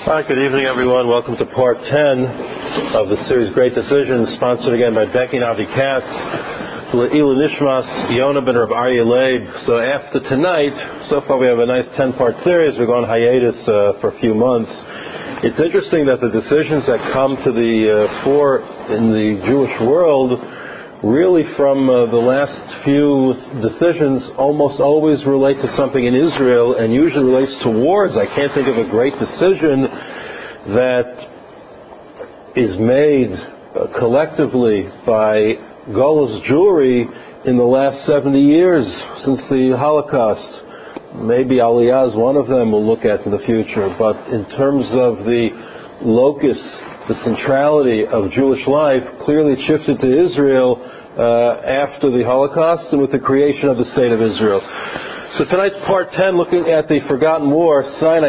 Hi, good evening, everyone. Welcome to part 10 of the series Great Decisions, sponsored again by Becky Navi Katz, Le'ilu Nishmas, Yonah ben Reb Aryeh Leib. So after tonight, so far we have a nice 10-part series. We're going on hiatus for a few months. It's interesting that the decisions that come to the fore in the Jewish world really from the last few decisions almost always relate to something in Israel and usually relates to wars. I can't think of a great decision that is made collectively by Golos Jewry in the last 70 years since the Holocaust. Maybe Aliyah is one of them we'll look at in the future, but in terms of the locus, the centrality of Jewish life, clearly it shifted to Israel after the Holocaust and with the creation of the State of Israel. So tonight's part 10, looking at the Forgotten War, Sinai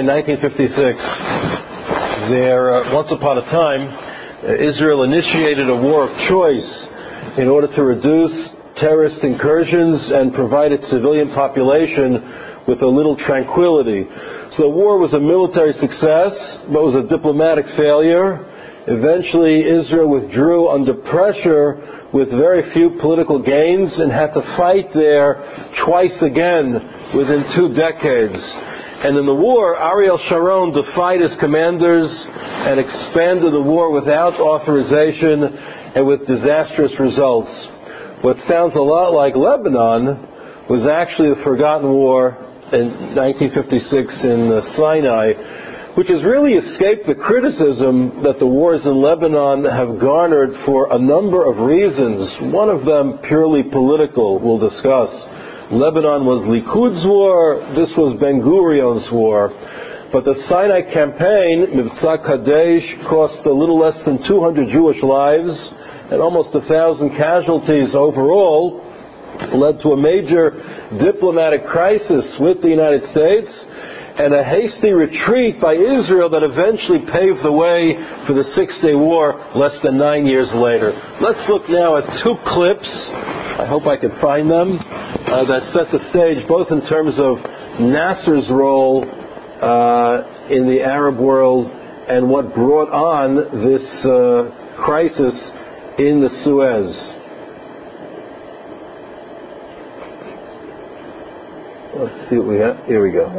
1956. Once upon a time, Israel initiated a war of choice in order to reduce terrorist incursions and provide its civilian population with a little tranquility. So the war was a military success, but was a diplomatic failure. Eventually, Israel withdrew under pressure with very few political gains and had to fight there twice again within 2 decades. And in the war, Ariel Sharon defied his commanders and expanded the war without authorization and with disastrous results. What sounds a lot like Lebanon was actually the Forgotten War in 1956 in Sinai, which has really escaped the criticism that the wars in Lebanon have garnered for a number of reasons. One of them purely political, we'll discuss. Lebanon was Likud's war, this was Ben-Gurion's war. But the Sinai campaign, Mivtza Kadesh, cost a little less than 200 Jewish lives and almost 1,000 casualties overall, led to a major diplomatic crisis with the United States and a hasty retreat by Israel that eventually paved the way for the Six-Day War less than 9 years later. Let's look now at 2 clips, I hope I can find them, that set the stage both in terms of Nasser's role in the Arab world and what brought on this crisis in the Suez. Let's see what we have. Here we go.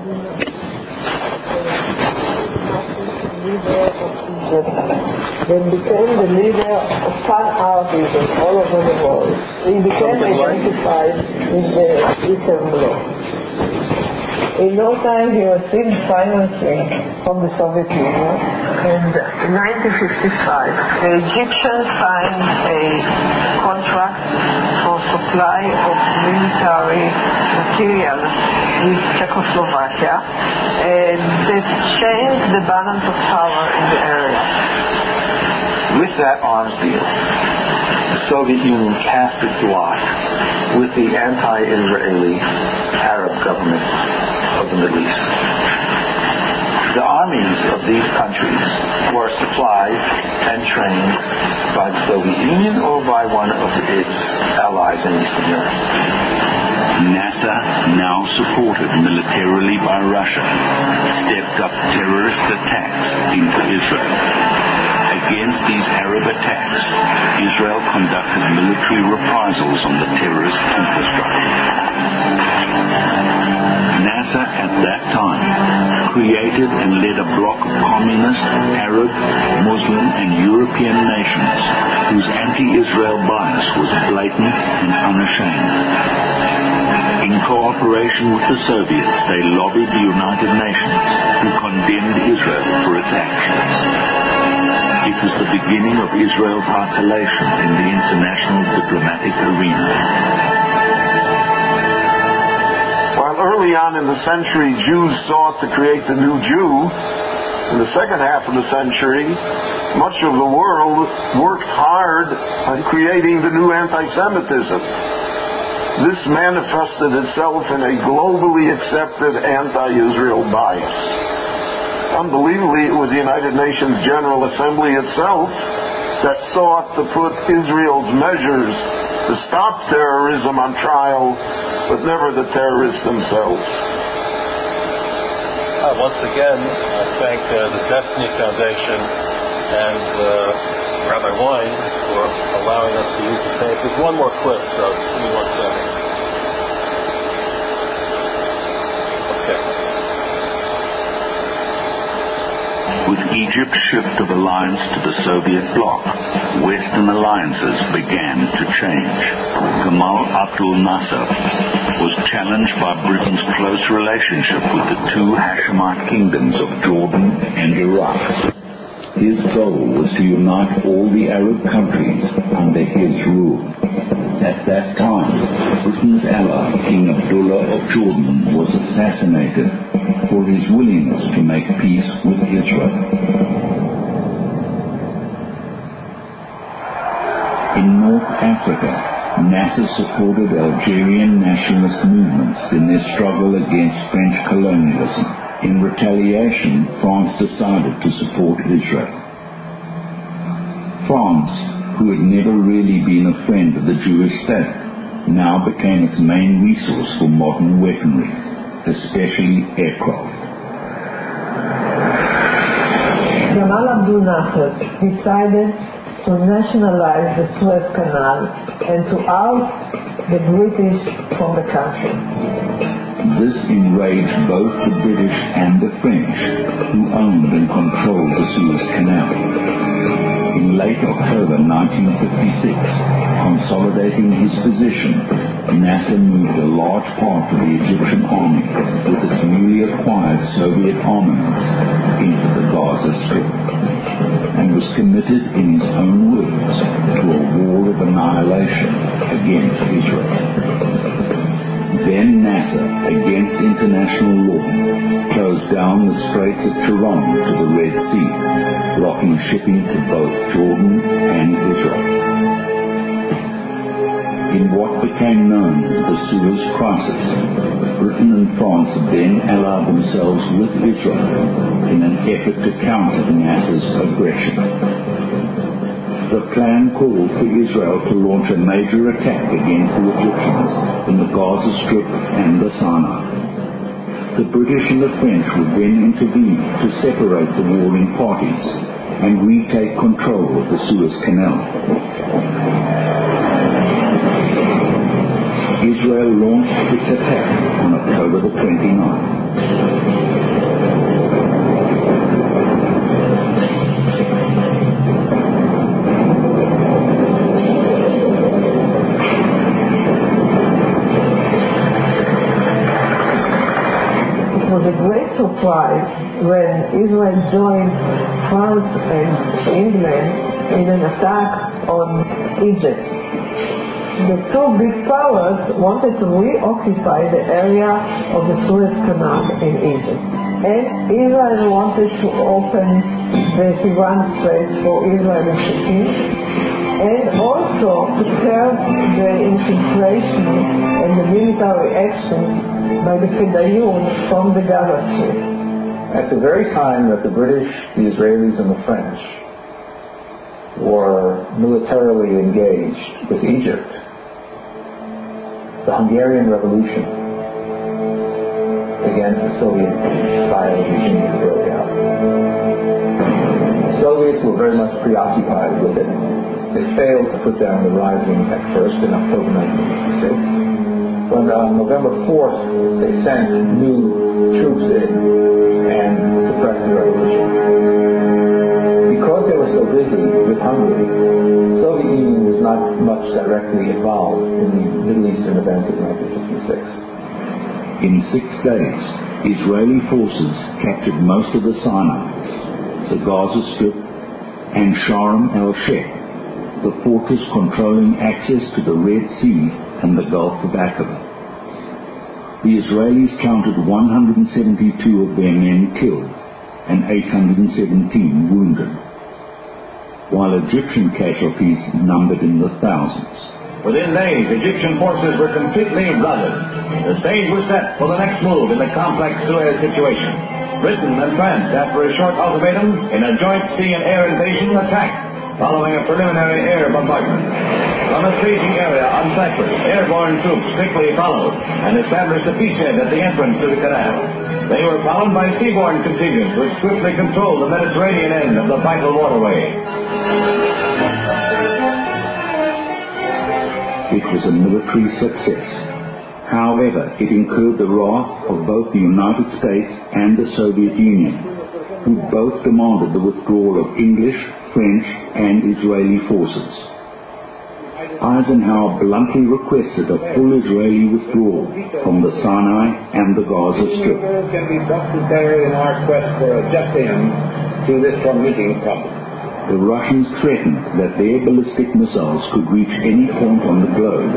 Then became the leader of pan-Arabism all over the world. He became identified with the Eastern Bloc. In no time he received financing from the Soviet Union, and in 1955 the Egyptians signed a contract for supply of military materials with Czechoslovakia, and that changed the balance of power in the area. With that arms deal, the Soviet Union cast its lot with the anti-Israeli Arab governments of the Middle East. The armies of these countries were supplied and trained by the Soviet Union or by one of its allies in Eastern Europe. NASA, now supported militarily by Russia, stepped up terrorist attacks into Israel. Against these Arab attacks, Israel conducted military reprisals on the terrorist infrastructure. NASA at that time created and led a bloc of communist, Arab, Muslim and European nations whose anti-Israel bias was blatant and unashamed. In cooperation with the Soviets, they lobbied the United Nations, who condemned Israel for its actions. It was the beginning of Israel's isolation in the international diplomatic arena. While early on in the century, Jews sought to create the new Jew, in the second half of the century, much of the world worked hard on creating the new anti-Semitism. This manifested itself in a globally accepted anti-Israel bias. Unbelievably, it was the United Nations General Assembly itself that sought to put Israel's measures to stop terrorism on trial, but never the terrorists themselves. Once again, I thank the Destiny Foundation and Rabbi Wein for allowing us to use the tape. There's one more clip, so give me 1 second. Okay. With Egypt's shift of alliance to the Soviet bloc, Western alliances began to change. Gamal Abdel Nasser was challenged by Britain's close relationship with the two Hashemite kingdoms of Jordan and Iraq. His goal was to unite all the Arab countries under his rule. At that time, Britain's ally, King Abdullah of Jordan, was assassinated for his willingness to make peace with Israel. In North Africa, Nasser supported Algerian nationalist movements in their struggle against French colonialism. In retaliation, France decided to support Israel. France, who had never really been a friend of the Jewish state, now became its main resource for modern weaponry, especially aircraft. Gamal Abdel Nasser decided to nationalize the Suez Canal and to oust the British from the country. This enraged both the British and the French, who owned and controlled the Suez Canal. In late October 1956, consolidating his position, Nasser moved a large part of the Egyptian army with its newly acquired Soviet armaments into the Gaza Strip, and was committed, in his own words, to a war of annihilation against Israel. Then Nasser, against international law, closed down the Straits of Tiran to the Red Sea, blocking shipping to both Jordan and Israel. In what became known as the Suez Crisis, Britain and France then allied themselves with Israel in an effort to counter Nasser's aggression. The plan called for Israel to launch a major attack against the Egyptians in the Gaza Strip and the Sinai. The British and the French would then intervene to separate the warring parties and retake control of the Suez Canal. Israel launched its attack on October the 29th. It was a great surprise when Israel joined France and England in an attack on Egypt. The two big powers wanted to reoccupy the area of the Suez Canal in Egypt. And Israel wanted to open the Tiran Strait for Israeli shipping, and also to curb the infiltration and the military action by the Fedayeen from the Gaza Strip. At the very time that the British, the Israelis, and the French were militarily engaged with Egypt, the Hungarian Revolution against the Soviet-style regime broke out. The Soviets were very much preoccupied with it. They failed to put down the rising at first in October 1956. But on November 4th, they sent new troops in and suppressed the revolution. Because they were so busy with Hungary, the Soviet Union was not much directly involved in the Middle Eastern events of 1956. In 6 days, Israeli forces captured most of the Sinai, the Gaza Strip, and Sharm el-Sheikh, the fortress controlling access to the Red Sea and the Gulf of Aqaba. The Israelis counted 172 of their men killed and 817 wounded, while Egyptian casualties numbered in the thousands. Within days, Egyptian forces were completely routed. The stage was set for the next move in the complex Suez situation. Britain and France, after a short ultimatum, in a joint sea and air invasion, attacked. following a preliminary air bombardment. From a staging area on Cyprus, airborne troops quickly followed and established a beachhead at the entrance to the canal. They were followed by seaborne contingents which swiftly controlled the Mediterranean end of the vital waterway. It was a military success. However, it incurred the wrath of both the United States and the Soviet Union, who both demanded the withdrawal of English, French, and Israeli forces. Eisenhower bluntly requested a full Israeli withdrawal from the Sinai and the Gaza Strip. Can be brought to bear in our quest for a just end to this tormenting problem. The Russians threatened that their ballistic missiles could reach any point on the globe.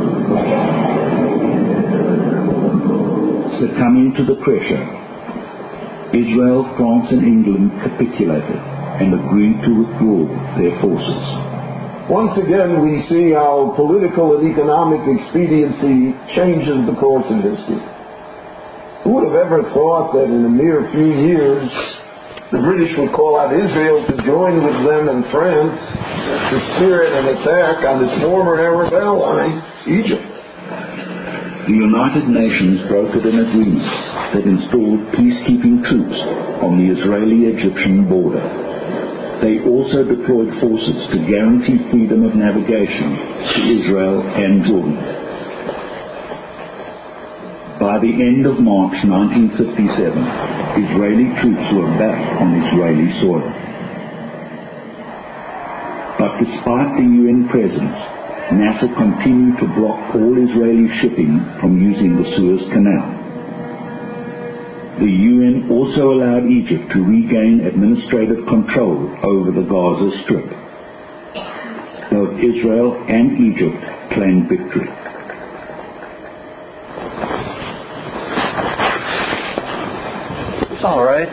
Succumbing to the pressure, Israel, France, and England capitulated and agreed to withdraw their forces. Once again, we see how political and economic expediency changes the course of history. Who would have ever thought that in a mere few years the British would call out Israel to join with them and France to spirit an attack on its former Arab ally, Egypt? The United Nations brokered an agreement that installed peacekeeping troops on the Israeli-Egyptian border. They also deployed forces to guarantee freedom of navigation to Israel and Jordan. By the end of March 1957, Israeli troops were back on Israeli soil. But despite the UN presence, Nasser continued to block all Israeli shipping from using the Suez Canal. The UN also allowed Egypt to regain administrative control over the Gaza Strip. Both Israel and Egypt claimed victory. All right.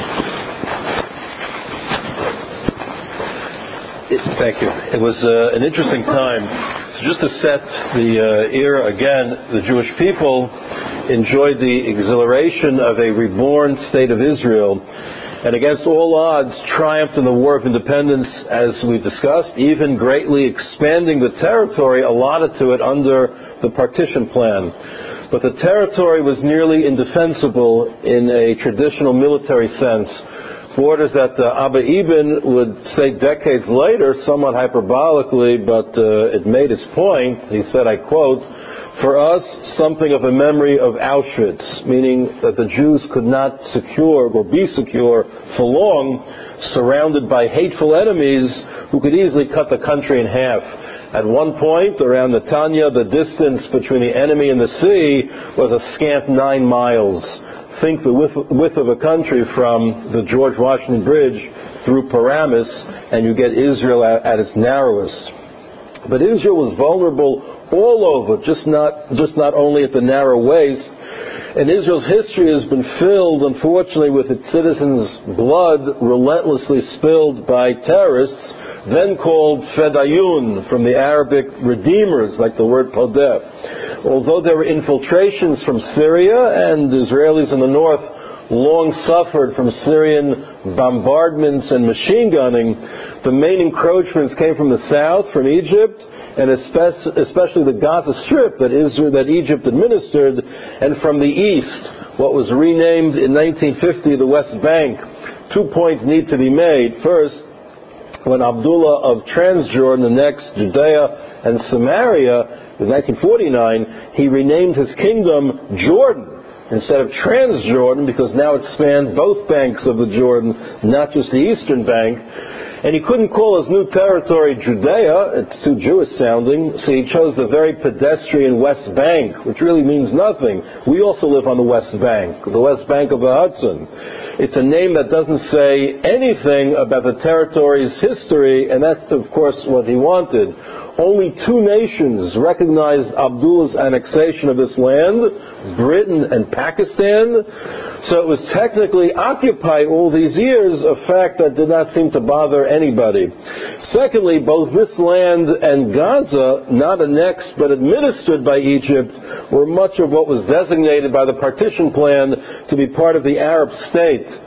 Thank you. It was an interesting time. So just to set the era again, the Jewish people enjoyed the exhilaration of a reborn state of Israel, and against all odds triumphed in the War of Independence, as we've discussed, even greatly expanding the territory allotted to it under the partition plan. But the territory was nearly indefensible in a traditional military sense. Borders that Abba Eban would say decades later, somewhat hyperbolically, but it made its point. He said, I quote, "For us, something of a memory of Auschwitz," meaning that the Jews could not secure or be secure for long, surrounded by hateful enemies who could easily cut the country in half. At one point, around Netanya, the distance between the enemy and the sea was a scant 9 miles. Think the width of a country from the George Washington Bridge through Paramus, and you get Israel at its narrowest. But Israel was vulnerable all over, just not only at the narrow waist. And Israel's history has been filled, unfortunately, with its citizens' blood relentlessly spilled by terrorists, then called Fedayun, from the Arabic redeemers, like the word Podeh. Although there were infiltrations from Syria, and Israelis in the north long suffered from Syrian bombardments and machine gunning, the main encroachments came from the south, from Egypt, and especially the Gaza Strip that Egypt administered, and from the east, what was renamed in 1950 the West Bank. 2 points need to be made. First, when Abdullah of Transjordan annexed Judea and Samaria in 1949, he renamed his kingdom Jordan instead of Transjordan, because now it spanned both banks of the Jordan, not just the eastern bank. And he couldn't call his new territory Judea, it's too Jewish sounding, so he chose the very pedestrian West Bank, which really means nothing. We also live on the West Bank of the Hudson. It's a name that doesn't say anything about the territory's history, and that's, of course, what he wanted. Only 2 nations recognized Abdullah's annexation of this land, Britain and Pakistan, so it was technically occupied all these years, a fact that did not seem to bother anybody. Secondly, both this land and Gaza, not annexed but administered by Egypt, were much of what was designated by the partition plan to be part of the Arab state.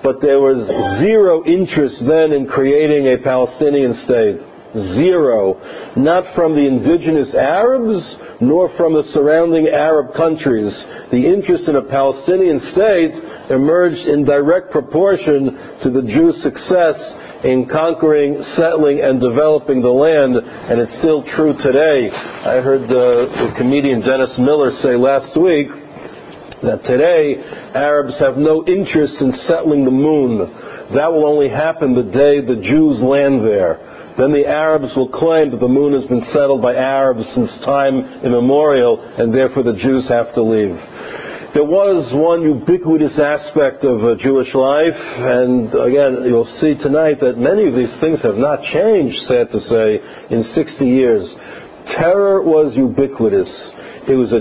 but there was zero interest then in creating a Palestinian state. Zero. Not from the indigenous Arabs, nor from the surrounding Arab countries. The interest in a Palestinian state emerged in direct proportion to the Jews' success in conquering, settling, and developing the land, and it's still true today. I heard the comedian Dennis Miller say last week that today Arabs have no interest in settling the moon. That will only happen the day the Jews land there. Then the Arabs will claim that the moon has been settled by Arabs since time immemorial, and therefore the Jews have to leave. There was one ubiquitous aspect of Jewish life, and again, you'll see tonight that many of these things have not changed, sad to say, in 60 years. Terror was ubiquitous. It was a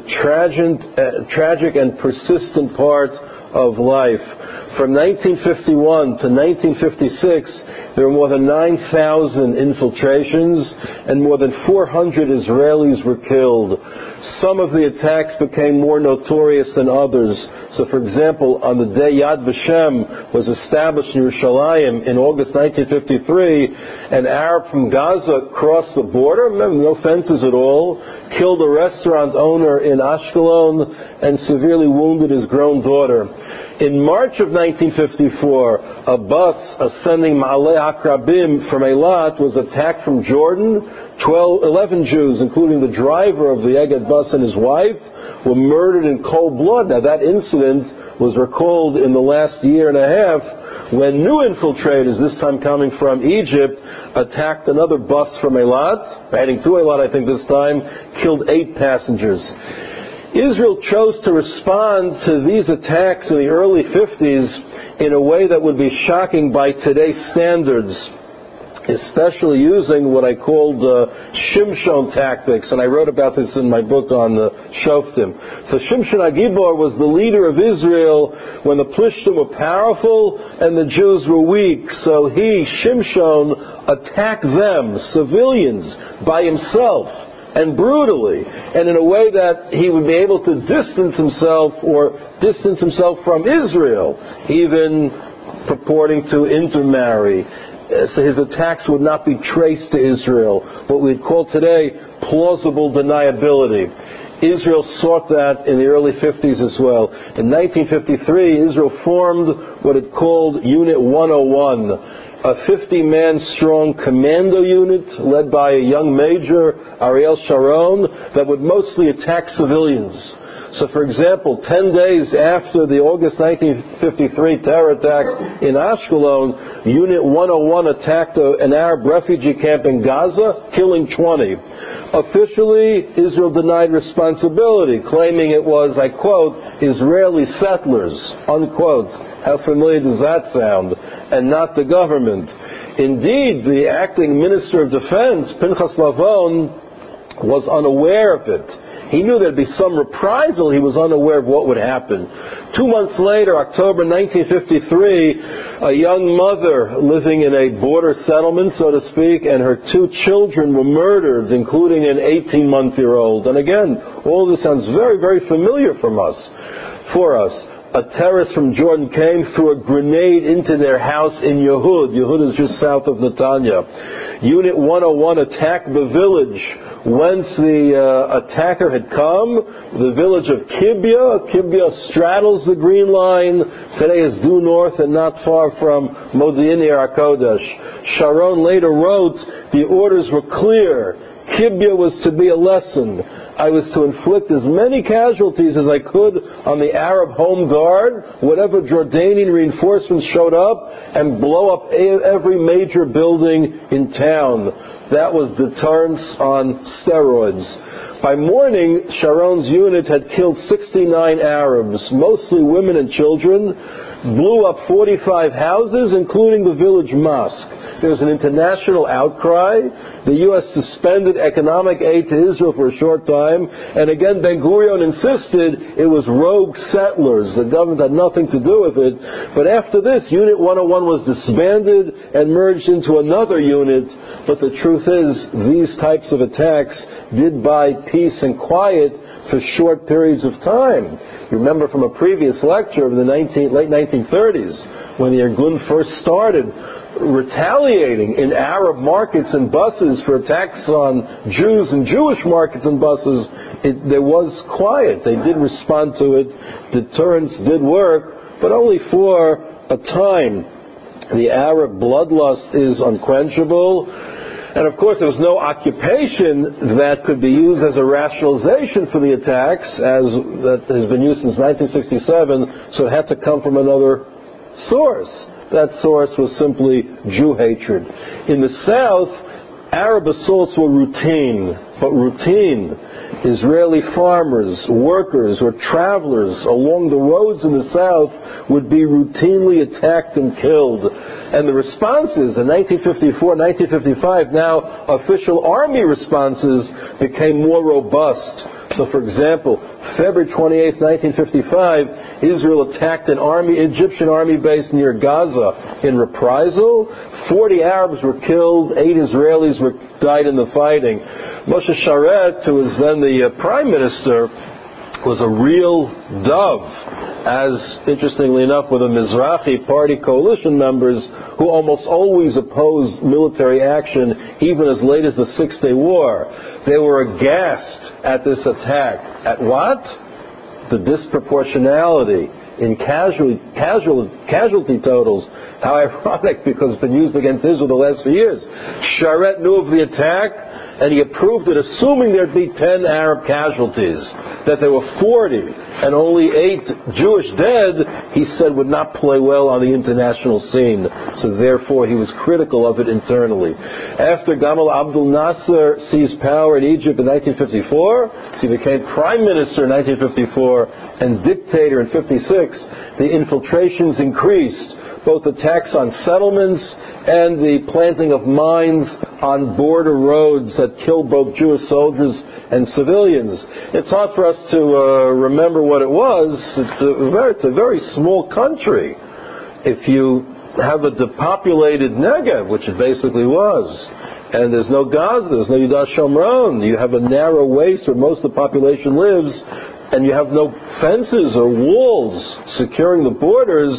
tragic and persistent part of life. From 1951 to 1956, there were more than 9,000 infiltrations and more than 400 Israelis were killed. Some of the attacks became more notorious than others. So, for example, on the day Yad Vashem was established in Yerushalayim in August 1953, an Arab from Gaza crossed the border, remember, no fences at all, killed a restaurant owner in Ashkelon and severely wounded his grown daughter. In March of 1954, a bus ascending Ma'aleh Akrabim from Eilat was attacked from Jordan. 11 Jews, including the driver of the Egged bus and his wife, were murdered in cold blood. Now, that incident was recalled in the last year and a half when new infiltrators, this time coming from Egypt, attacked another bus from Eilat, heading to Eilat, I think this time, killed 8 passengers. Israel chose to respond to these attacks in the early 50s in a way that would be shocking by today's standards, especially using what I called Shimshon tactics, and I wrote about this in my book on Shoftim. So Shimshon HaGibor was the leader of Israel when the Plishtim were powerful and the Jews were weak. So he, Shimshon, attacked them, civilians, by himself, and brutally, and in a way that he would be able to distance himself from Israel, even purporting to intermarry. So his attacks would not be traced to Israel, what we'd call today plausible deniability. Israel sought that in the early 50s as well. In 1953, Israel formed what it called Unit 101, a 50-man strong commando unit led by a young major, Ariel Sharon, that would mostly attack civilians. So, for example, 10 days after the August 1953 terror attack in Ashkelon, Unit 101 attacked an Arab refugee camp in Gaza, killing 20. Officially, Israel denied responsibility, claiming it was, I quote, Israeli settlers, unquote. How familiar does that sound? And not the government. Indeed, the acting Minister of Defense, Pinchas Lavon, was unaware of it. He knew there'd be some reprisal. He was unaware of what would happen. 2 months later, October 1953, a young mother living in a border settlement, so to speak, and her 2 children were murdered, including an 18-month-old. And again, all this sounds very, very familiar for us. A terrorist from Jordan came, threw a grenade into their house in Yehud. Yehud is just south of Netanya. Unit 101 attacked the village whence the attacker had come, the village of Kibbia. Kibbia straddles the Green Line, today is due north and not far from Modi'in HaKodesh. Sharon later wrote, the orders were clear. Kibbia was to be a lesson. I was to inflict as many casualties as I could on the Arab home guard, whatever Jordanian reinforcements showed up, and blow up every major building in town. That was deterrence on steroids. By morning, Sharon's unit had killed 69 Arabs, mostly women and children, blew up 45 houses, including the village mosque. There was an international outcry. The U.S. suspended economic aid to Israel for a short time, and again Ben-Gurion insisted it was rogue settlers. The government had nothing to do with it. But after this, Unit 101 was disbanded and merged into another unit. But the truth is, these types of attacks did buy peace and quiet for short periods of time. You remember from a previous lecture of the late 1950s 1930s, when the Irgun first started retaliating in Arab markets and buses for attacks on Jews and Jewish markets and buses, there was quiet. They did respond to it. Deterrence did work, but only for a time. The Arab bloodlust is unquenchable. And of course, there was no occupation that could be used as a rationalization for the attacks, as that has been used since 1967, so it had to come from another source. That source was simply Jew hatred. In the South, Arab assaults were routine. Israeli farmers, workers, or travelers along the roads in the South would be routinely attacked and killed. And the responses in 1954, 1955, now official army responses, became more robust. So, for example, February 28, 1955, Israel attacked an Egyptian army base near Gaza in reprisal. 40 Arabs were killed, 8 Israelis died in the fighting. Moshe Sharet, who was then the prime minister, was a real dove, as, interestingly enough, were the Mizrahi Party coalition members who almost always opposed military action, even as late as the Six-Day War. They were aghast at this attack. At what? The disproportionality in casualty totals. How ironic, because it's been used against Israel the last few years. Sharet knew of the attack, and he approved it, assuming there'd be 10 Arab casualties. That there were 40 and only 8 Jewish dead, he said would not play well on the international scene. So therefore he was critical of it internally. After Gamal Abdel Nasser seized power in Egypt in 1954, he became prime minister in 1954 and dictator in 1956, the infiltrations increased. Both attacks on settlements and the planting of mines on border roads that killed both Jewish soldiers and civilians. It's hard for us to remember what it was. It's a very small country. If you have a depopulated Negev, which it basically was, and there's no Gaza, there's no Yudah Shomron, you have a narrow waste where most of the population lives, and you have no fences or walls securing the borders,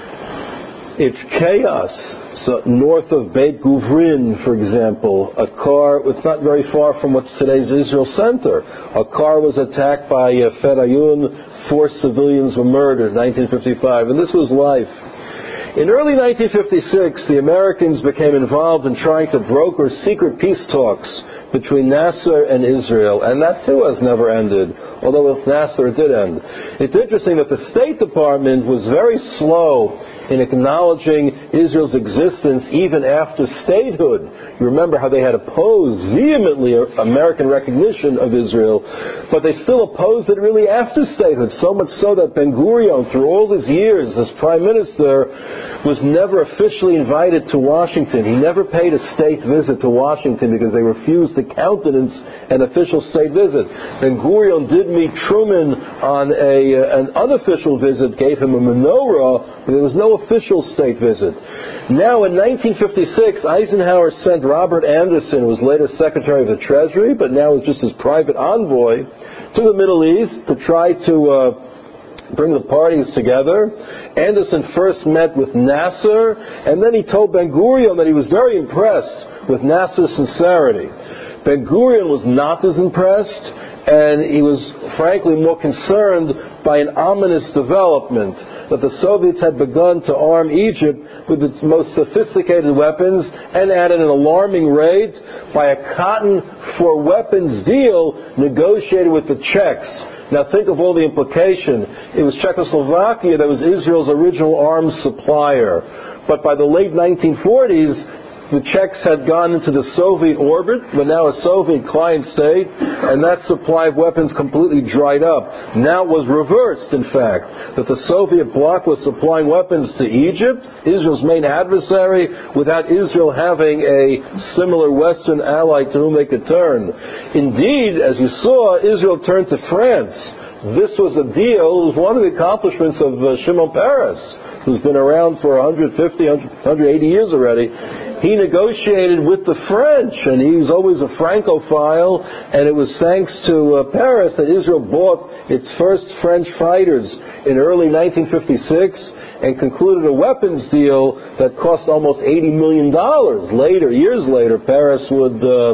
it's chaos. So north of Beit Guvrin, for example, it's not very far from what's today's Israel Center. A car was attacked by Fedayun. 4 civilians were murdered in 1955, and this was life. In early 1956, the Americans became involved in trying to broker secret peace talks between Nasser and Israel, and that too has never ended, although with Nasser it did end. It's interesting that the State Department was very slow in acknowledging Israel's existence even after statehood. You remember how they had opposed vehemently American recognition of Israel, but they still opposed it really after statehood, so much so that Ben-Gurion, through all his years as prime minister, was never officially invited to Washington. He never paid a state visit to Washington because they refused to countenance an official state visit. Ben-Gurion did meet Truman on an unofficial visit, gave him a menorah, but there was no official state visit. Now, in 1956, Eisenhower sent Robert Anderson, who was later Secretary of the Treasury, but now is just his private envoy, to the Middle East to try to bring the parties together. Anderson first met with Nasser, and then he told Ben-Gurion that he was very impressed with Nasser's sincerity. Ben-Gurion was not as impressed, and he was frankly more concerned by an ominous development, that the Soviets had begun to arm Egypt with its most sophisticated weapons, and at an alarming rate, by a cotton for weapons deal negotiated with the Czechs. Now think of all the implication. It was Czechoslovakia that was Israel's original arms supplier. But by the late 1940s, the Czechs had gone into the Soviet orbit, but now a Soviet client state, and that supply of weapons completely dried up. Now it was reversed, in fact, that the Soviet bloc was supplying weapons to Egypt, Israel's main adversary, without Israel having a similar Western ally to whom they could turn. Indeed, as you saw, Israel turned to France. This was a deal. It was one of the accomplishments of Shimon Peres, who's been around for 150, 180 years already. he negotiated with the French, and he was always a Francophile, and it was thanks to Paris that Israel bought its first French fighters in early 1956 and concluded a weapons deal that cost almost $80 million. Later, years later, Paris would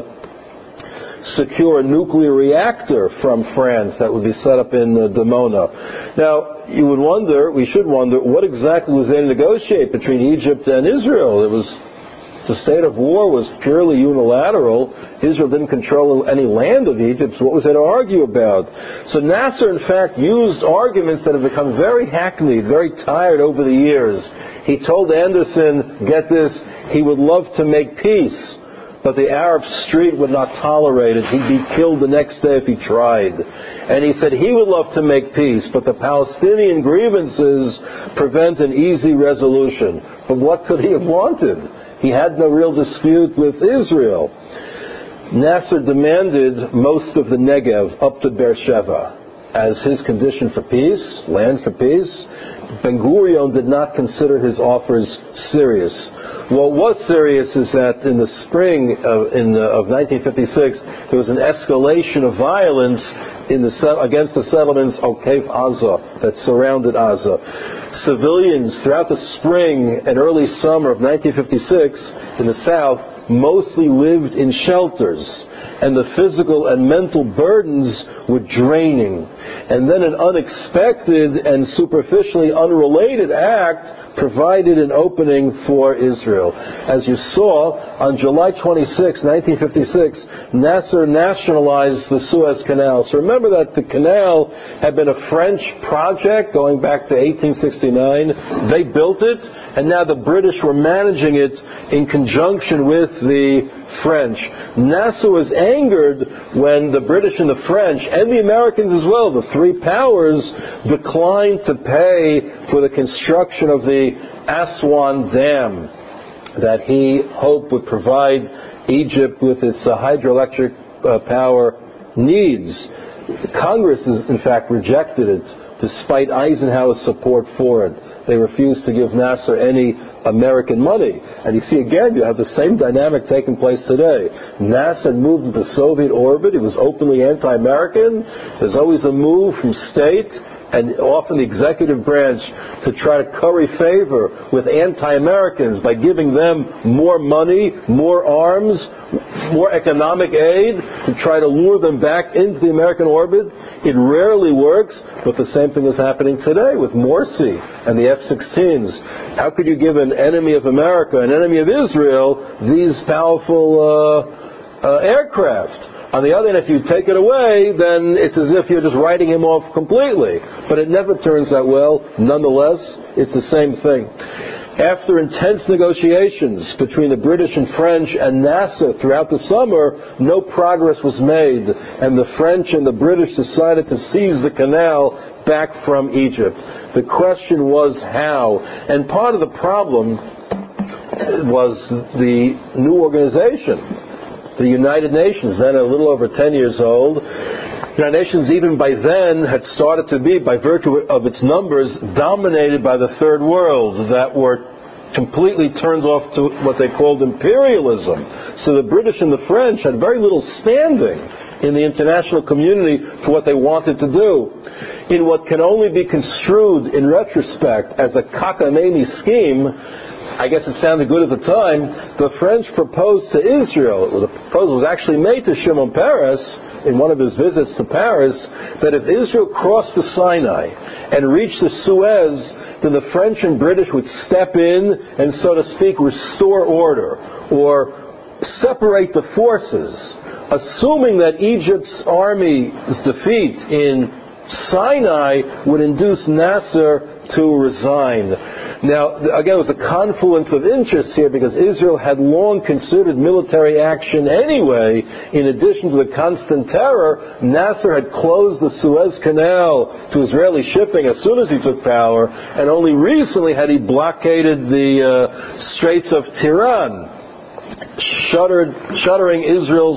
secure a nuclear reactor from France that would be set up in Dimona. Now, you would wonder, we should wonder, what exactly was there to negotiate between Egypt and Israel? The state of war was purely unilateral. Israel didn't control any land of Egypt, so what was there to argue about? So Nasser, in fact, used arguments that have become very hackneyed, very tired over the years. He told Anderson, get this, he would love to make peace, but the Arab street would not tolerate it. He'd be killed the next day if he tried. And he said he would love to make peace, but the Palestinian grievances prevent an easy resolution. But what could he have wanted? He had no real dispute with Israel. Nasser demanded most of the Negev up to Beersheba as his condition for peace, land for peace. Ben-Gurion did not consider his offers serious. What was serious is that in the spring of 1956, there was an escalation of violence against the settlements Okef Aza that surrounded Aza. Civilians throughout the spring and early summer of 1956 in the south mostly lived in shelters, and the physical and mental burdens were draining. And then an unexpected and superficially unrelated act provided an opening for Israel. As you saw, on July 26, 1956, Nasser nationalized the Suez Canal. So remember that the canal had been a French project going back to 1869. They built it, and now the British were managing it in conjunction with the French. Nasser was angered when the British and the French, and the Americans as well, the three powers, declined to pay for the construction of the Aswan Dam that he hoped would provide Egypt with its hydroelectric power needs. Congress, in fact, rejected it despite Eisenhower's support for it. They refused to give Nasser any American money. And you see, again, you have the same dynamic taking place today. Nasser moved into Soviet orbit. He was openly anti-American. There's always a move from state and often the executive branch to try to curry favor with anti-Americans by giving them more money, more arms, more economic aid to try to lure them back into the American orbit. It rarely works, but the same thing is happening today with Morsi and the F-16s. How could you give an enemy of America, an enemy of Israel, these powerful aircraft? On the other hand, if you take it away, then it's as if you're just writing him off completely. But it never turns out well. Nonetheless, it's the same thing. After intense negotiations between the British and French and Nasser throughout the summer, no progress was made, and the French and the British decided to seize the canal back from Egypt. The question was how. And part of the problem was the new organization. The United Nations, then a little over 10 years old. The United Nations, even by then, had started to be, by virtue of its numbers, dominated by the Third World that were completely turned off to what they called imperialism. So the British and the French had very little standing in the international community for what they wanted to do. In what can only be construed in retrospect as a cockamamie scheme, I guess it sounded good at the time, the French proposed to Israel, the proposal was actually made to Shimon Peres in one of his visits to Paris, that if Israel crossed the Sinai and reached the Suez, then the French and British would step in and, so to speak, restore order or separate the forces, assuming that Egypt's army's defeat in Sinai would induce Nasser to resign. Now, again, it was a confluence of interests here because Israel had long considered military action anyway. In addition to the constant terror, Nasser had closed the Suez Canal to Israeli shipping as soon as he took power, and only recently had he blockaded the Straits of Tiran, shuttering Israel's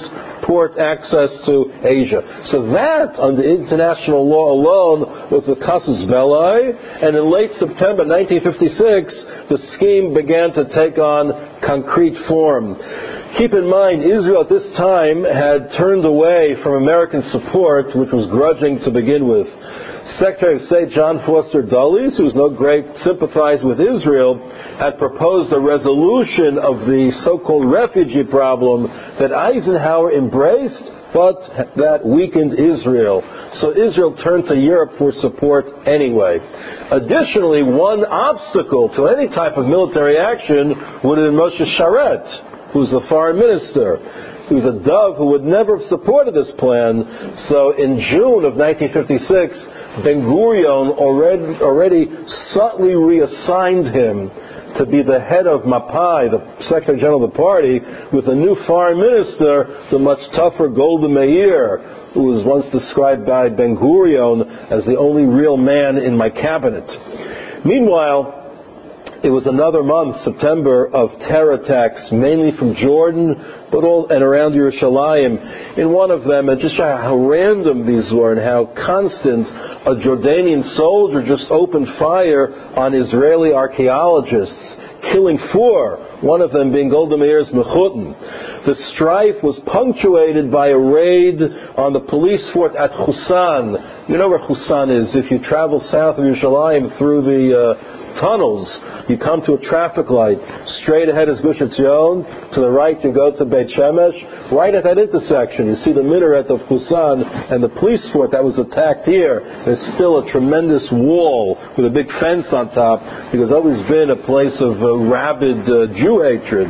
port access to Asia. So that, under international law alone, was the casus belli, and in late September 1956, the scheme began to take on concrete form. Keep in mind, Israel at this time had turned away from American support, which was grudging to begin with. Secretary of State John Foster Dulles, who was no great sympathizer with Israel, had proposed a resolution of the so-called refugee problem that Eisenhower embraced, but that weakened Israel. So Israel turned to Europe for support anyway. Additionally, one obstacle to any type of military action would have been Moshe Sharet, who's the foreign minister. He was a dove who would never have supported this plan. So in June of 1956, Ben-Gurion already subtly reassigned him to be the head of Mapai, the Secretary General of the party, with a new foreign minister, the much tougher Golda Meir, who was once described by Ben-Gurion as the only real man in my cabinet. Meanwhile, it was another month, September, of terror attacks, mainly from Jordan, but all and around Yerushalayim. In one of them, and just how random these were and how constant, a Jordanian soldier just opened fire on Israeli archaeologists, killing 4, one of them being Golda Meir's Mechutin. The strife was punctuated by a raid on the police fort at Husan. You know where Husan is. If you travel south of Yerushalayim through the tunnels, you come to a traffic light. Straight ahead is Gush Etzion. To the right, you go to Beit Shemesh. Right at that intersection, you see the minaret of Husan and the police fort that was attacked here. There's still a tremendous wall with a big fence on top, because it's always been a place of rabid Jew hatred.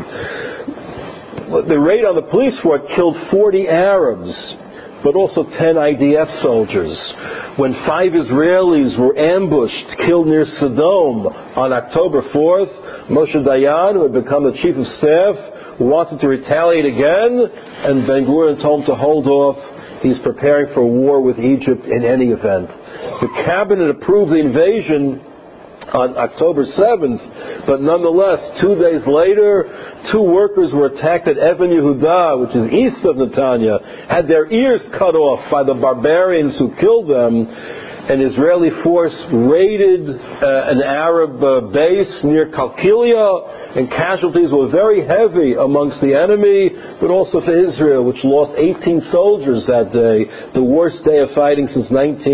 The raid on the police fort killed 40 Arabs, but also 10 IDF soldiers. When 5 Israelis were ambushed, killed near Sodom on October 4th, Moshe Dayan, who had become the chief of staff, wanted to retaliate again, and Ben-Gurion told him to hold off. He's preparing for war with Egypt in any event. The cabinet approved the invasion on October 7th, but nonetheless, 2 days later, 2 workers were attacked at Even Yehuda, which is east of Netanya, had their ears cut off by the barbarians who killed them. An Israeli force raided an Arab base near Kalkilia, and casualties were very heavy amongst the enemy, but also for Israel, which lost 18 soldiers that day, the worst day of fighting since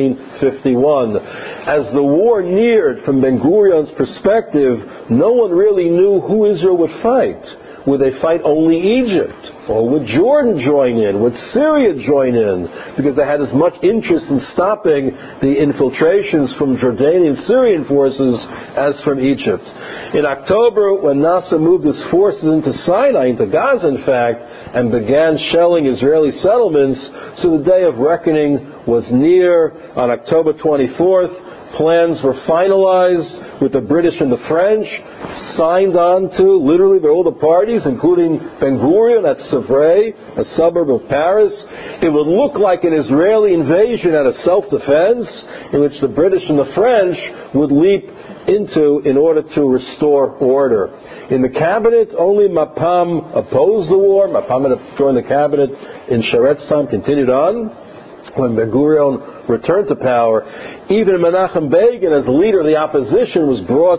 1951. As the war neared, from Ben-Gurion's perspective, no one really knew who Israel would fight. Would they fight only Egypt? Or would Jordan join in? Would Syria join in? Because they had as much interest in stopping the infiltrations from Jordanian Syrian forces as from Egypt. In October, when Nasser moved his forces into Sinai, into Gaza in fact, and began shelling Israeli settlements, so the day of reckoning was near. On October 24th, plans were finalized with the British and the French, signed on to, literally, by all the parties, including Ben-Gurion at Sèvres, a suburb of Paris. It would look like an Israeli invasion out of self-defense, in which the British and the French would leap into in order to restore order. In the cabinet, only Mapam opposed the war. Mapam had joined the cabinet in Sharet's time, continued on. When Ben-Gurion returned to power, even Menachem Begin, as leader of the opposition, was brought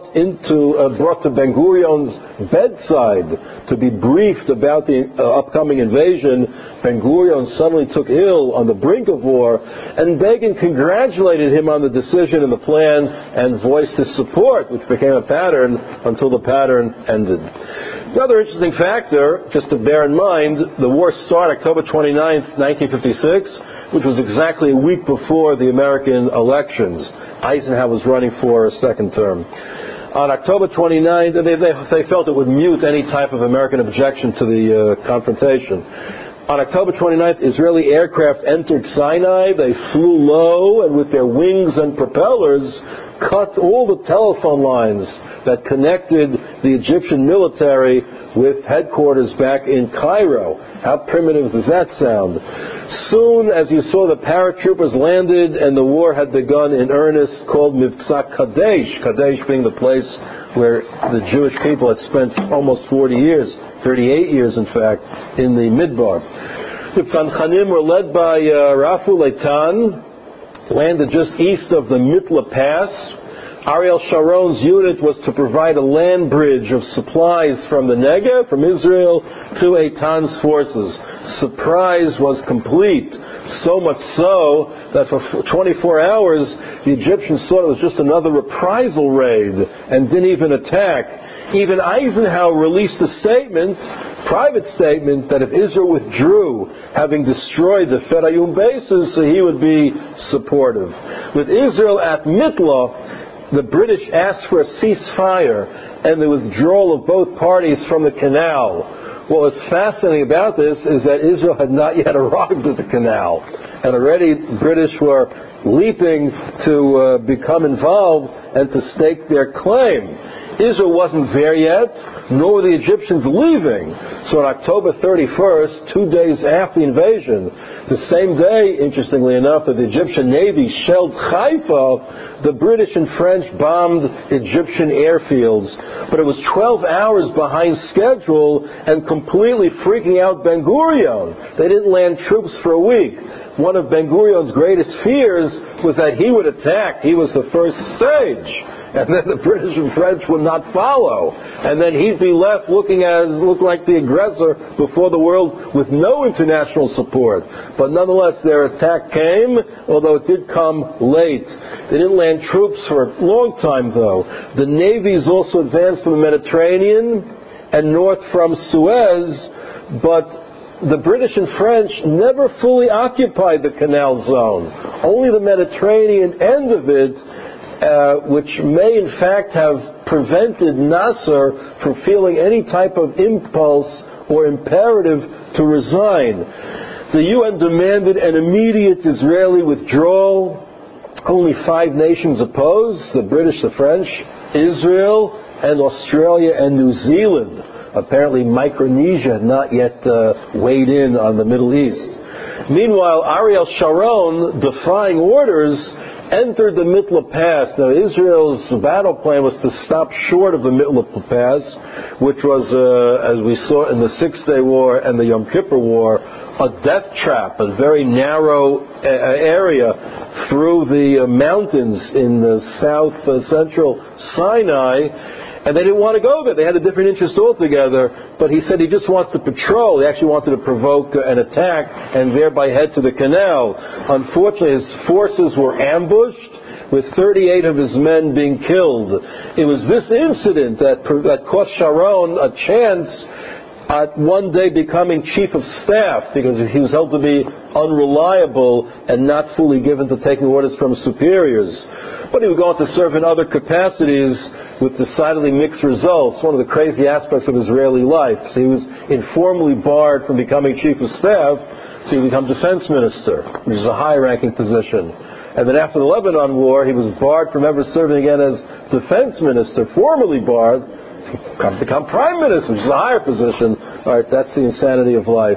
to Ben-Gurion's bedside to be briefed about the upcoming invasion. Ben-Gurion suddenly took ill on the brink of war, and Begin congratulated him on the decision and the plan and voiced his support, which became a pattern until the pattern ended. Another interesting factor, just to bear in mind, the war started October 29th, 1956, which was exactly a week before the American elections. Eisenhower was running for a second term. On October 29th, they felt it would mute any type of American objection to the confrontation. On October 29th, Israeli aircraft entered Sinai. They flew low and with their wings and propellers cut all the telephone lines that connected the Egyptian military with headquarters back in Cairo. How primitive does that sound? Soon, as you saw, the paratroopers landed and the war had begun in earnest, called Mivtza Kadesh. Kadesh being the place where the Jewish people had spent almost 40 years, 38 years in fact, in the Midbar. The Tzanchanim were led by Rafu Leitan, landed just east of the Mitla Pass. Ariel Sharon's unit was to provide a land bridge of supplies from the Negev, from Israel, to Eitan's forces. Surprise was complete, so much so that for 24 hours the Egyptians thought it was just another reprisal raid and didn't even attack. Even Eisenhower released a statement, private statement, that if Israel withdrew, having destroyed the Ferayum bases, so he would be supportive. With Israel at Mitla, the British asked for a ceasefire and the withdrawal of both parties from the canal. What was fascinating about this is that Israel had not yet arrived at the canal, and already the British were leaping to become involved and to stake their claim. Israel wasn't there yet, nor were the Egyptians leaving. So on October 31st, 2 days after the invasion, the same day, interestingly enough, that the Egyptian Navy shelled Haifa, the British and French bombed Egyptian airfields. But it was 12 hours behind schedule and completely freaking out Ben Gurion. They didn't land troops for a week. One of Ben Gurion's greatest fears was that he would attack. He was the first stage. And then the British and French would not follow. And then he'd be left look like the aggressor before the world with no international support. But nonetheless, their attack came, although it did come late. They didn't land troops for a long time, though. The navies also advanced from the Mediterranean and north from Suez, but the British and French never fully occupied the canal zone. Only the Mediterranean end of it, which may in fact have prevented Nasser from feeling any type of impulse or imperative to resign. The UN demanded an immediate Israeli withdrawal. Only 5 nations opposed: the British, the French, Israel, and Australia and New Zealand. Apparently Micronesia had not yet weighed in on the Middle East. Meanwhile, Ariel Sharon, defying orders, entered the Mitla Pass. Now, Israel's battle plan was to stop short of the Mitla Pass, which was, as we saw in the Six-Day War and the Yom Kippur War, a death trap, a very narrow area through the mountains in the south central Sinai. And they didn't want to go there. They had a different interest altogether. But he said he just wants to patrol. He actually wanted to provoke an attack and thereby head to the canal. Unfortunately, his forces were ambushed, with 38 of his men being killed. It was this incident that cost Sharon a chance at one day becoming chief of staff, because he was held to be unreliable and not fully given to taking orders from superiors. But he would go on to serve in other capacities with decidedly mixed results. One of the crazy aspects of Israeli life. So he was informally barred from becoming chief of staff, so he would become defense minister, which is a high-ranking position. And then after the Lebanon War, he was barred from ever serving again as defense minister, formally barred, to become prime minister, which is a higher position. All right, that's the insanity of life.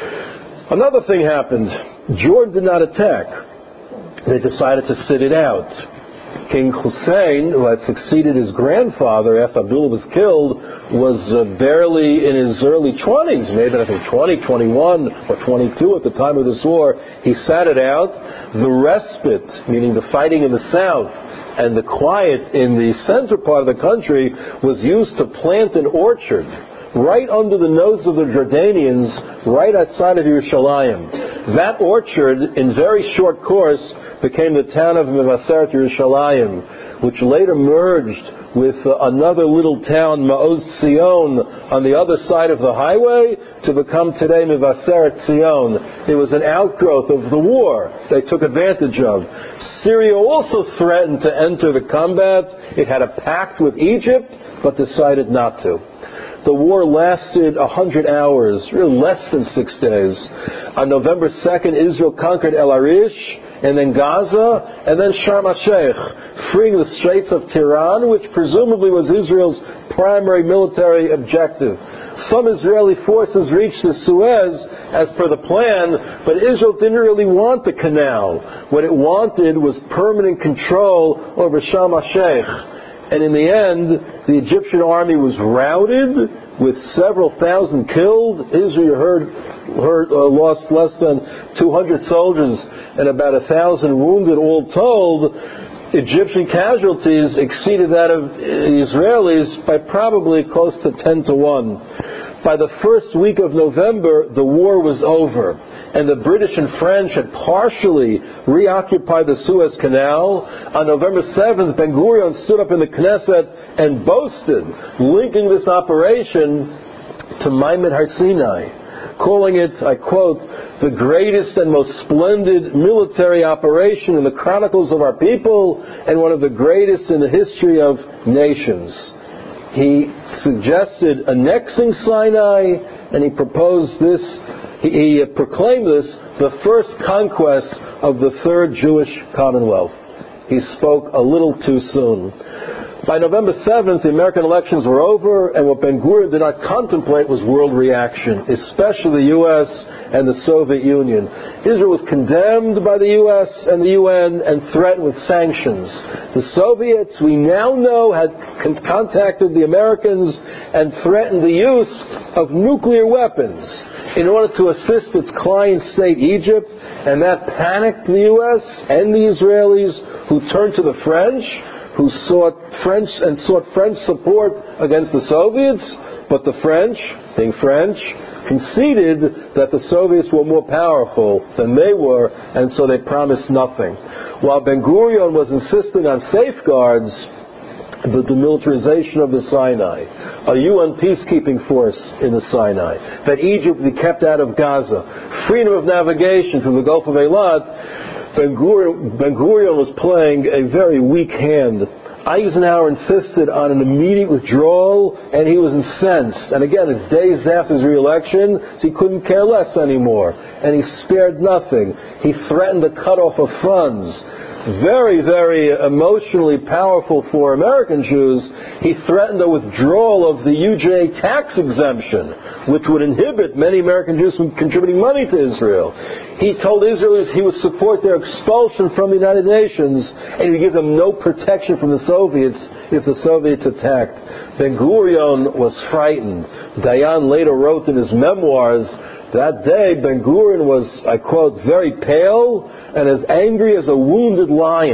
Another thing happened. Jordan did not attack. They decided to sit it out. King Hussein, who had succeeded his grandfather after Abdullah was killed, was barely in his early 20s, maybe I think 20, 21, or 22 at the time of this war. He sat it out. The respite, meaning the fighting in the south, and the quiet in the center part of the country was used to plant an orchard right under the nose of the Jordanians, right outside of Yerushalayim. That orchard, in very short course, became the town of Mevaseret Yerushalayim, which later merged with another little town, Ma'oz Tzion, on the other side of the highway, to become today Mevaseret Tzion. It was an outgrowth of the war they took advantage of. Syria also threatened to enter the combat. It had a pact with Egypt, but decided not to. The war lasted 100 hours, really less than 6 days. On November 2nd, Israel conquered El Arish, and then Gaza, and then Sharm el-Sheikh, freeing the Straits of Tiran, which presumably was Israel's primary military objective. Some Israeli forces reached the Suez as per the plan, but Israel didn't really want the canal. What it wanted was permanent control over Sharm el-Sheikh. And in the end, the Egyptian army was routed with several thousand killed. Israel lost less than 200 soldiers and about 1,000 wounded. All told, Egyptian casualties exceeded that of Israelis by probably close to 10 to 1. By the first week of November, the war was over, and the British and French had partially reoccupied the Suez Canal. On November 7th, Ben-Gurion stood up in the Knesset and boasted, linking this operation to Maimed Har-Sinai, calling it, I quote, the greatest and most splendid military operation in the chronicles of our people and one of the greatest in the history of nations. He suggested annexing Sinai, and he proposed this, he proclaimed this the first conquest of the Third Jewish Commonwealth. He spoke a little too soon. By November 7th, the American elections were over, and what Ben-Gurion did not contemplate was world reaction, especially the U.S. and the Soviet Union. Israel was condemned by the U.S. and the UN and threatened with sanctions. The Soviets, we now know, had contacted the Americans and threatened the use of nuclear weapons in order to assist its client state, Egypt, and that panicked the U.S. and the Israelis, who turned to the French, who sought French support against the Soviets, but the French, being French, conceded that the Soviets were more powerful than they were, and so they promised nothing. While Ben-Gurion was insisting on safeguards, the demilitarization of the Sinai, a UN peacekeeping force in the Sinai, that Egypt be kept out of Gaza, freedom of navigation through the Gulf of Eilat, Ben-Gurion was playing a very weak hand. Eisenhower insisted on an immediate withdrawal, and he was incensed. And again, it's days after his re-election, so he couldn't care less anymore. And he spared nothing. He threatened the cut-off of funds. Very, very emotionally powerful for American Jews, he threatened the withdrawal of the UJ tax exemption, which would inhibit many American Jews from contributing money to Israel. He told Israelis he would support their expulsion from the United Nations, and he would give them no protection from the Soviets if the Soviets attacked. Ben-Gurion was frightened. Dayan later wrote in his memoirs, that day, Ben-Gurion was, I quote, very pale and as angry as a wounded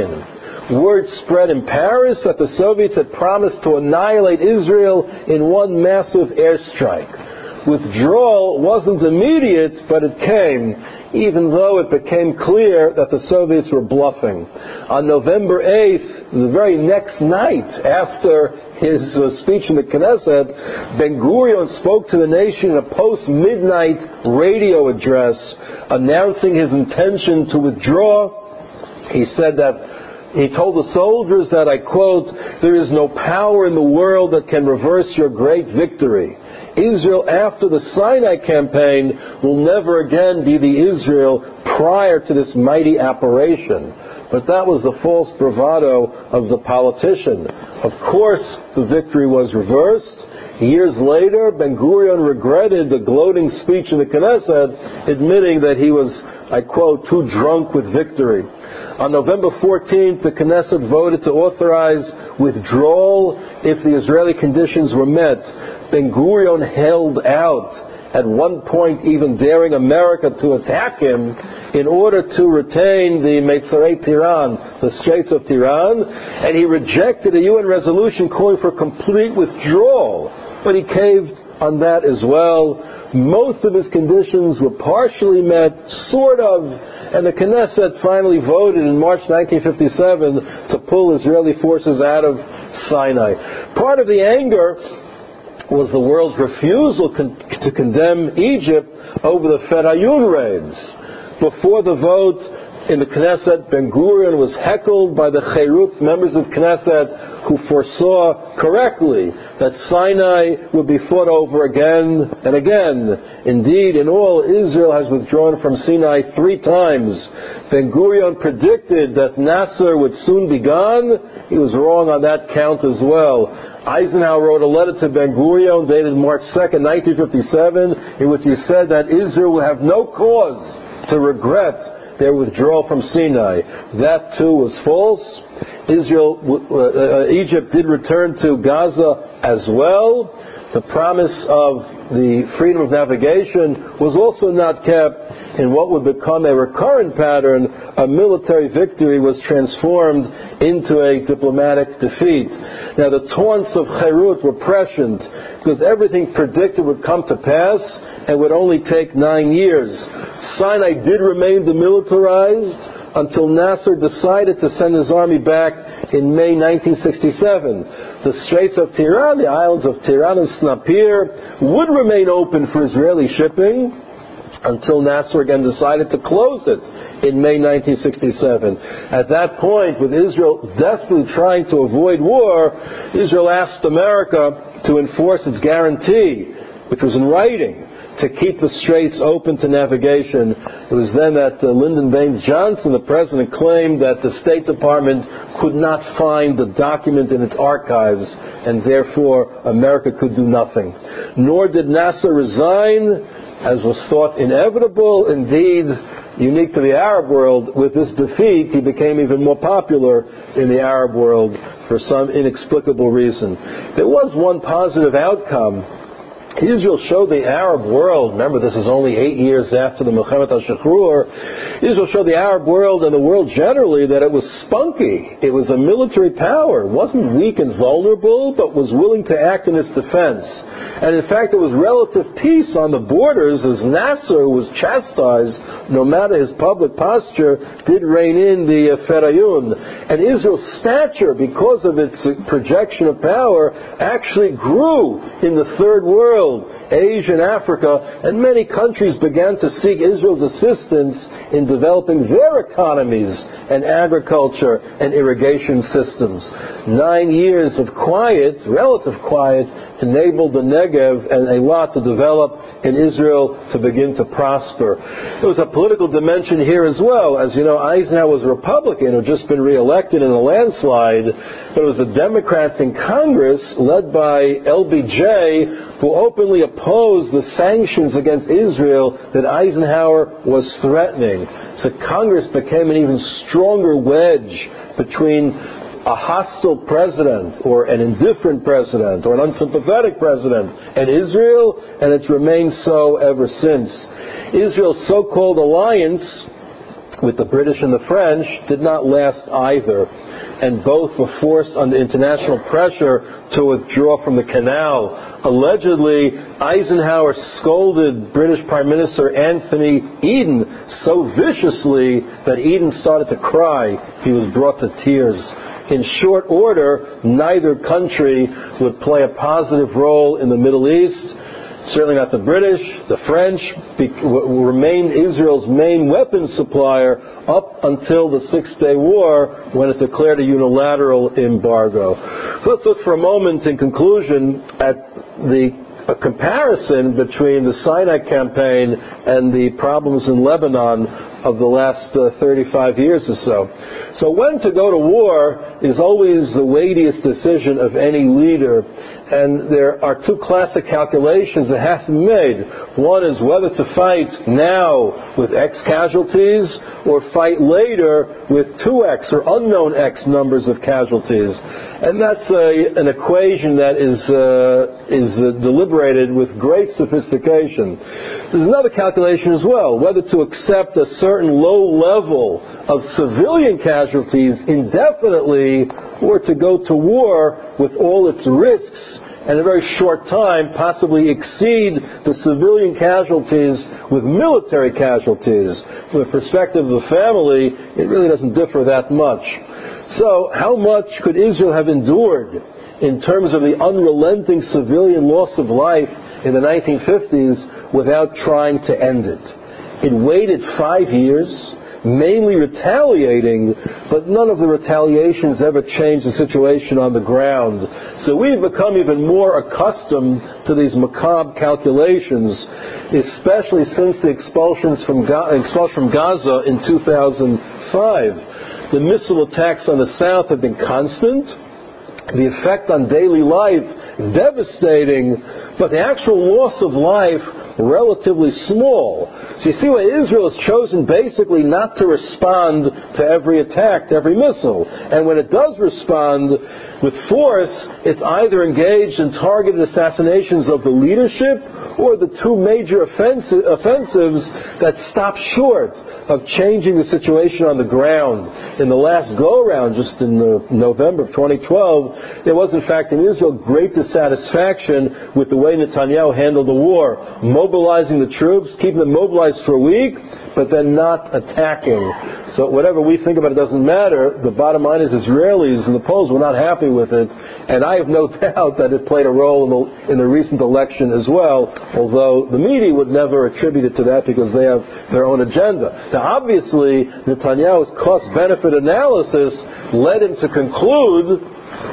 lion. Word spread in Paris that the Soviets had promised to annihilate Israel in one massive airstrike. Withdrawal wasn't immediate, but it came, even though it became clear that the Soviets were bluffing. On November 8th, the very next night after his speech in the Knesset, Ben-Gurion spoke to the nation in a post-midnight radio address announcing his intention to withdraw. He said that he told the soldiers that, I quote, there is no power in the world that can reverse your great victory. Israel after the Sinai campaign will never again be the Israel prior to this mighty operation. But that was the false bravado of the politician. Of course, the victory was reversed. Years later, Ben-Gurion regretted the gloating speech in the Knesset, admitting that he was, I quote, too drunk with victory. On November 14th, the Knesset voted to authorize withdrawal if the Israeli conditions were met. Ben-Gurion held out, at one point even daring America to attack him in order to retain the Meitzarei Tiran, the Straits of Tiran, and he rejected a UN resolution calling for complete withdrawal, but he caved on that as well. Most of his conditions were partially met, sort of, and the Knesset finally voted in March 1957 to pull Israeli forces out of Sinai. Part of the anger was the world's refusal to condemn Egypt over the Fedayun raids. Before the vote in the Knesset, Ben-Gurion was heckled by the Cherut members of Knesset who foresaw correctly that Sinai would be fought over again and again. Indeed, in all, Israel has withdrawn from Sinai 3 times. Ben-Gurion predicted that Nasser would soon be gone. He was wrong on that count as well. Eisenhower wrote a letter to Ben-Gurion dated March 2nd, 1957, in which he said that Israel will have no cause to regret their withdrawal from Sinai. That too was false. Egypt did return to Gaza as well. The promise of the freedom of navigation was also not kept. In what would become a recurrent pattern, a military victory was transformed into a diplomatic defeat. Now, the taunts of Cherut were prescient because everything predicted would come to pass and would only take 9 years. Sinai did remain demilitarized until Nasser decided to send his army back in May 1967. The Straits of Tiran, the islands of Tiran and Snapir, would remain open for Israeli shipping until Nasser again decided to close it in May 1967. At that point, with Israel desperately trying to avoid war, Israel asked America to enforce its guarantee, which was in writing, to keep the straits open to navigation. It was then that Lyndon Baines Johnson, the president, claimed that the State Department could not find the document in its archives, and therefore America could do nothing. Nor did Nasser resign, as was thought inevitable. Indeed, unique to the Arab world, with this defeat, he became even more popular in the Arab world for some inexplicable reason. There was one positive outcome. Israel showed the Arab world, remember this is only 8 years after the Milchemet HaShachrour, Israel showed the Arab world and the world generally that it was spunky. It was a military power. It wasn't weak and vulnerable, but was willing to act in its defense. And in fact, there was relative peace on the borders as Nasser was chastised, no matter his public posture, did rein in the Ferayun. And Israel's stature, because of its projection of power, actually grew in the third world, Asia and Africa, and many countries began to seek Israel's assistance in developing their economies and agriculture and irrigation systems. 9 years of quiet, relative quiet, enabled the Negev and a lot to develop in Israel to begin to prosper. There was a political dimension here as well. As you know, Eisenhower was a Republican who had just been reelected in a landslide, but it was the Democrats in Congress, led by LBJ, who openly opposed the sanctions against Israel that Eisenhower was threatening. So Congress became an even stronger wedge between a hostile president or an indifferent president or an unsympathetic president and Israel, and it's remained so ever since. Israel's so-called alliance with the British and the French did not last either, and both were forced under international pressure to withdraw from the canal. Allegedly, Eisenhower scolded British Prime Minister Anthony Eden so viciously that Eden started to cry. He was brought to tears. In short order, neither country would play a positive role in the Middle East. Certainly not the British. The French remained Israel's main weapons supplier up until the Six-Day War, when it declared a unilateral embargo. So let's look for a moment, in conclusion, at a comparison between the Sinai campaign and the problems in Lebanon of the last 35 years or so. So when to go to war is always the weightiest decision of any leader, and there are two classic calculations that have to be made. One is whether to fight now with X casualties or fight later with 2X or unknown X numbers of casualties. And that's an equation that is deliberated with great sophistication. There's another calculation as well, whether to accept a certain low level of civilian casualties indefinitely or to go to war with all its risks and in a very short time possibly exceed the civilian casualties with military casualties. From the perspective of the family, it really doesn't differ that much. So how much could Israel have endured in terms of the unrelenting civilian loss of life in the 1950s without trying to end it? It waited 5 years, mainly retaliating, but none of the retaliations ever changed the situation on the ground. So we've become even more accustomed to these macabre calculations, especially since the expulsion from Gaza in 2005. The missile attacks on the south have been constant. The effect on daily life devastating, but the actual loss of life relatively small. So you see why Israel has chosen basically not to respond to every attack, to every missile. And when it does respond with force, it's either engaged in targeted assassinations of the leadership or the two major offensives that stop short of changing the situation on the ground. In the last go-around, just in November of 2012, there was in fact in Israel great dissatisfaction with the way Netanyahu handled the war, mobilizing the troops, keeping them mobilized for a week, but then not attacking. So whatever we think about it doesn't matter. The bottom line is Israelis and the Poles were not happy with it, and I have no doubt that it played a role in the recent election as well, although the media would never attribute it to that because they have their own agenda. Now obviously Netanyahu's cost-benefit analysis led him to conclude,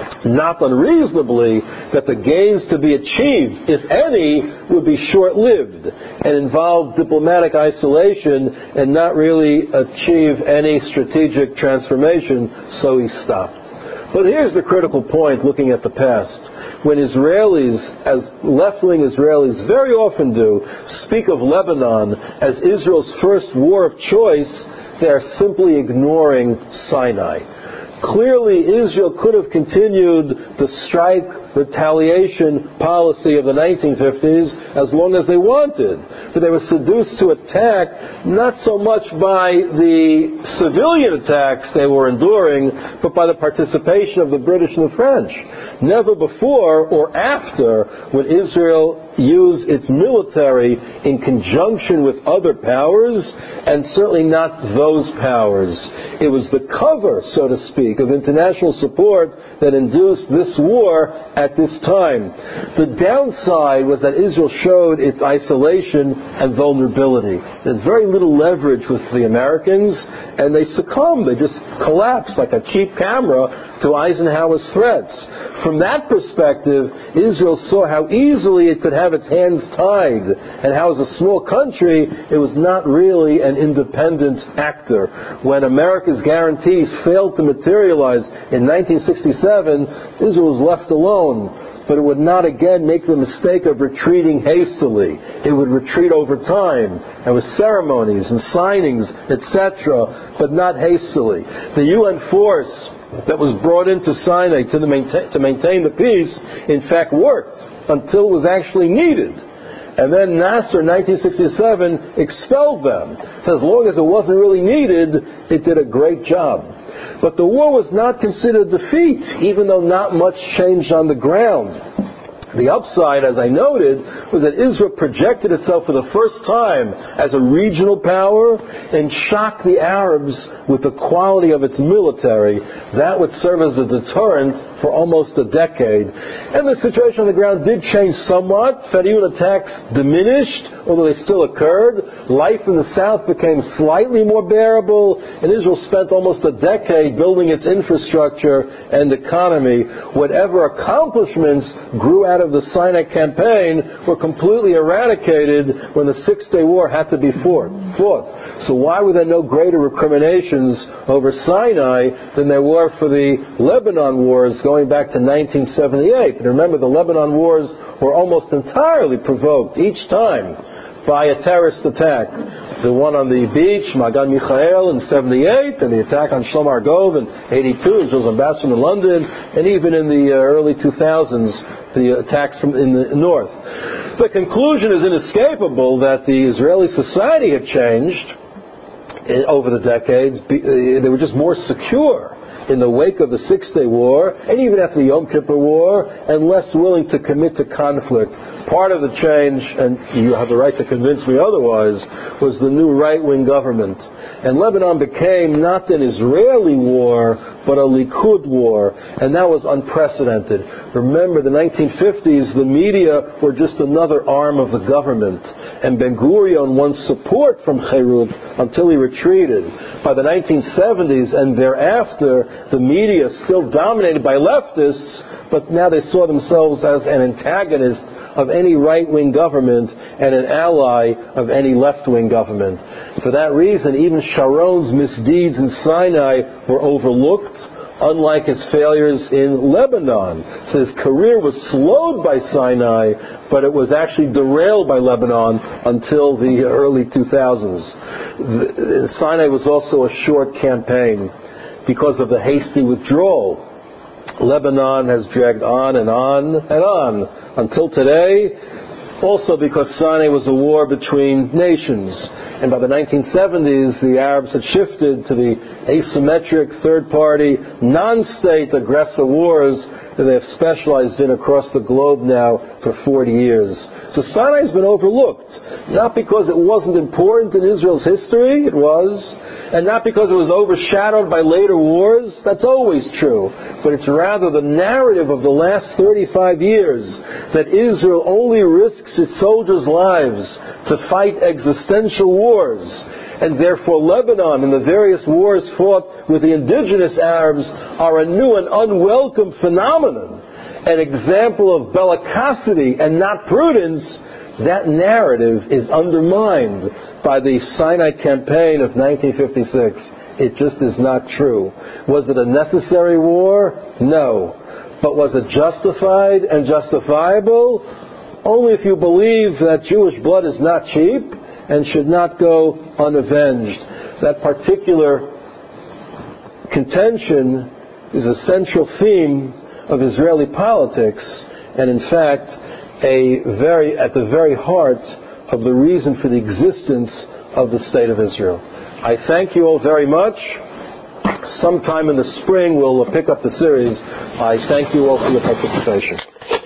not unreasonably, that the gains to be achieved, if any, would be short-lived and involve diplomatic isolation and not really achieve any strategic transformation, so he stopped. But here's the critical point looking at the past. When Israelis, as left-wing Israelis very often do, speak of Lebanon as Israel's first war of choice, they are simply ignoring Sinai. Clearly, Israel could have continued the strike retaliation policy of the 1950s as long as they wanted. But they were seduced to attack not so much by the civilian attacks they were enduring, but by the participation of the British and the French. Never before or after would Israel use its military in conjunction with other powers, and certainly not those powers. It was the cover, so to speak, of international support that induced this war at this time. The downside was that Israel showed its isolation and vulnerability. There's very little leverage with the Americans, and they succumbed. They just collapsed like a cheap camera to Eisenhower's threats. From that perspective, Israel saw how easily it could have its hands tied, and how as a small country it was not really an independent actor. When America's guarantees failed to materialize in 1967, Israel was left alone. But it would not again make the mistake of retreating hastily. It would retreat over time, and with ceremonies and signings, etc., but not hastily. The UN force that was brought into Sinai to maintain the peace, in fact, worked until it was actually needed. And then Nasser in 1967 expelled them. So as long as it wasn't really needed, it did a great job. But the war was not considered defeat, even though not much changed on the ground. The upside, as I noted, was that Israel projected itself for the first time as a regional power and shocked the Arabs with the quality of its military. That would serve as a deterrent for almost a decade. And the situation on the ground did change somewhat. Fedayeen attacks diminished, although they still occurred. Life in the south became slightly more bearable, and Israel spent almost a decade building its infrastructure and economy. Whatever accomplishments grew out of the Sinai campaign were completely eradicated when the Six-Day War had to be fought. So why were there no greater recriminations over Sinai than there were for the Lebanon wars going back to 1978? And remember, the Lebanon wars were almost entirely provoked each time by a terrorist attack. The one on the beach, Magan Michael, in 78, and the attack on Shlomo Argov in 82, Israel's ambassador in London, and even in the early 2000s, the attacks in the north. The conclusion is inescapable that the Israeli society had changed over the decades. They were just more secure in the wake of the Six-Day War, and even after the Yom Kippur War, and less willing to commit to conflict. Part of the change, and you have the right to convince me otherwise, was the new right-wing government. And Lebanon became not an Israeli war, but a Likud war, and that was unprecedented. Remember, the 1950s, the media were just another arm of the government, and Ben-Gurion won support from Beirut until he retreated. By the 1970s and thereafter, the media still dominated by leftists, but now they saw themselves as an antagonist of any right-wing government and an ally of any left-wing government. For that reason, even Sharon's misdeeds in Sinai were overlooked, unlike his failures in Lebanon. So his career was slowed by Sinai, but it was actually derailed by Lebanon until the early 2000s. Sinai was also a short campaign because of the hasty withdrawal. Lebanon has dragged on and on and on until today, also because Sinai was a war between nations. And by the 1970s, the Arabs had shifted to the asymmetric, third-party, non-state aggressor wars that they have specialized in across the globe now for 40 years. So Sinai's been overlooked, not because it wasn't important in Israel's history, it was, and not because it was overshadowed by later wars, that's always true, but it's rather the narrative of the last 35 years that Israel only risks its soldiers' lives to fight existential wars, and therefore Lebanon and the various wars fought with the indigenous Arabs are a new and unwelcome phenomenon, an example of bellicosity and not prudence. That narrative is undermined by the Sinai campaign of 1956. It just is not true. Was it a necessary war? No. But was it justified and justifiable? Only if you believe that Jewish blood is not cheap and should not go unavenged. That particular contention is a central theme of Israeli politics, and in fact, at the very heart of the reason for the existence of the State of Israel. I thank you all very much. Sometime in the spring we'll pick up the series. I thank you all for your participation.